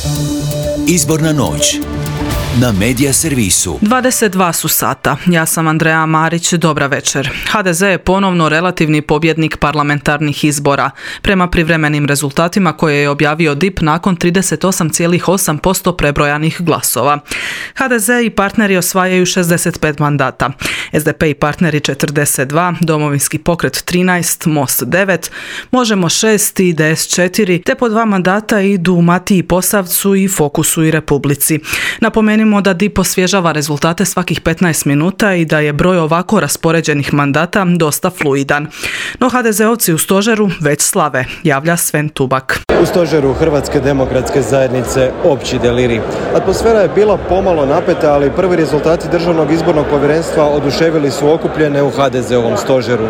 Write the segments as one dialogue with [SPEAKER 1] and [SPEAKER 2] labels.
[SPEAKER 1] Izborna noć na Medija servisu.
[SPEAKER 2] 22 su sata. Ja sam Andreja Marić. Dobra večer. HDZ je ponovno relativni pobjednik parlamentarnih izbora. Prema privremenim rezultatima koje je objavio DIP nakon 38,8% prebrojanih glasova. HDZ i partneri osvajaju 65 mandata. SDP i partneri 42, Domovinski pokret 13, Most 9, Možemo 6 i IDS 4, te po 2 mandata idu Matiji Posavcu i Fokusu i Republici. Napomenimo da DIP osvježava rezultate svakih 15 minuta i da je broj ovako raspoređenih mandata dosta fluidan. No HDZ-ovci u stožeru već slave, javlja Sven Tubak.
[SPEAKER 3] U stožeru Hrvatske demokratske zajednice opći deliri. Atmosfera je bila pomalo napeta, ali prvi rezultati Državnog izbornog povjerenstva oduševili su okupljene u HDZ-ovom stožeru.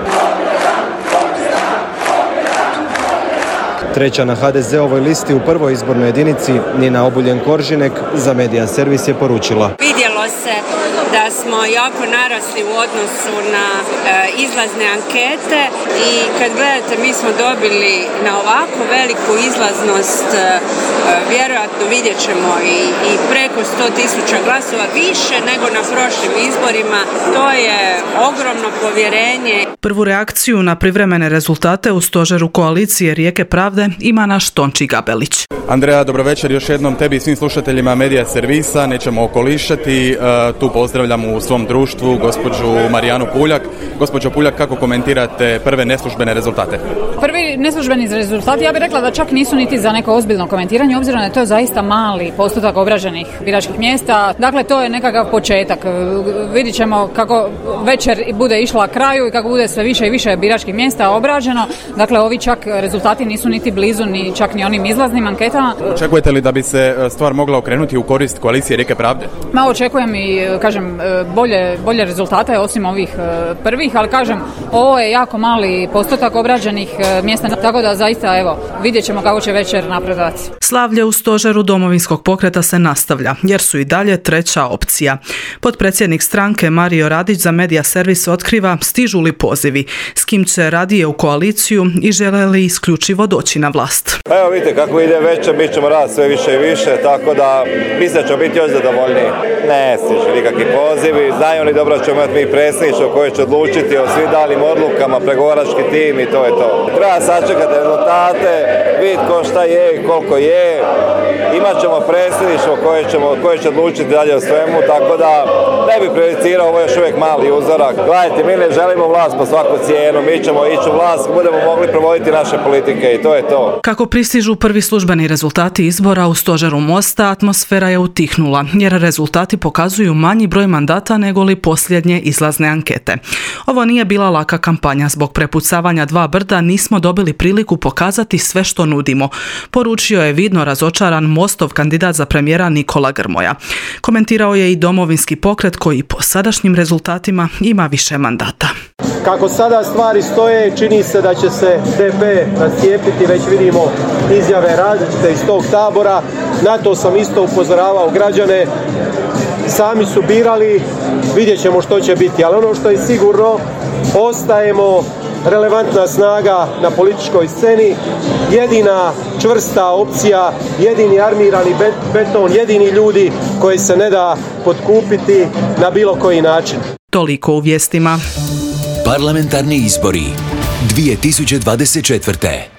[SPEAKER 3] Treća na HDZ-ovoj listi u prvoj izbornoj jedinici, Nina Obuljen-Koržinek, za Medija servis je poručila:
[SPEAKER 4] Vidjelo se da smo jako narasli u odnosu na izlazne ankete i kad gledate, mi smo dobili na ovako veliku izlaznost, vjerojatno vidjet ćemo i preko 100.000 glasova više nego na prošlim izborima. To je ogromno povjerenje.
[SPEAKER 2] Prvu reakciju na privremene rezultate u stožeru koalicije Rijeke pravde ima naš Tonči Gabelić.
[SPEAKER 5] Andreja, dobro večer još jednom tebi i svim slušateljima Medija servisa. Nećemo okolišati. Tu pozdravljam u svom društvu gospođu Marijanu Puljak. Gospođo Puljak, kako komentirate prve neslužbene rezultate?
[SPEAKER 6] Prvi neslužbeni rezultati, ja bih rekla da čak nisu niti za neko ozbiljno komentiranje, obzirom da je to zaista mali postotak obrađenih biračkih mjesta. Dakle, to je nekakav početak. Vidit ćemo kako večer bude išla kraju i kako bude sve više i više biračkih mjesta obrađeno. Dakle, ovi čak rezultati nisu niti blizu, ni čak ni onim izlaznim anketama.
[SPEAKER 5] Očekujete li da bi se stvar mogla okrenuti u korist koalicije Rijeke pravde?
[SPEAKER 6] Očekujem i, kažem, bolje rezultate osim ovih prvih, ali kažem, ovo je jako mali postotak obrađenih mjesta, tako da zaista, evo, vidjet ćemo kako će večer napredovati.
[SPEAKER 2] Slavlje u stožeru Domovinskog pokreta se nastavlja, jer su i dalje treća opcija. Potpredsjednik stranke Mario Radić za Medija servis otkriva stižu li pozivi, s kim će radije u koaliciju i žele li isključivo doći na vlast.
[SPEAKER 7] Evo vidite kako ide večer, mi ćemo raditi sve više i više, tako da mislim da ćemo biti još zadovoljniji. Ne stižu nikakvi pozivi, znaju li dobro ćemo imati mi predsjedništvo koje će odlučiti o svim daljim odlukama, pregovarački tim i to je to. Treba sačekati rezultate, vidjeti ko šta je i koliko je. Imat ćemo predsjedništvo koje će odlučiti dalje o svemu, tako da ne bi prejudicirao, ovo je još uvijek mali uzorak. Gledajte, mi ne želimo vlast po svaku cijenu, mi ćemo ići u vlast, budemo mogli provoditi naše politike i to je to.
[SPEAKER 2] Kako pristižu prvi službeni rezultati izbora u stožeru Mosta, atmosfera je utihnula, jer rezultati pokazuju manji broj mandata nego li posljednje izlazne ankete. Ovo nije bila laka kampanja, zbog prepucavanja dva brda nismo dobili priliku pokazati sve što nudimo, poručio je vidno razočaran Mostov kandidat za premijera Nikola Grmoja. Komentirao je i Domovinski pokret koji po sadašnjim rezultatima ima više mandata.
[SPEAKER 3] Kako sada stvari stoje, čini se da će se DP rascijepiti, već vidimo izjave različite iz tog tabora. Na to sam isto upozoravao građane. Sami su birali, vidjet ćemo što će biti, ali ono što je sigurno, ostajemo relevantna snaga na političkoj sceni, jedina čvrsta opcija, jedini armirani beton, jedini ljudi koji se ne da potkupiti na bilo koji način.
[SPEAKER 2] Toliko u vijestima.
[SPEAKER 1] Parlamentarni izbori 2024.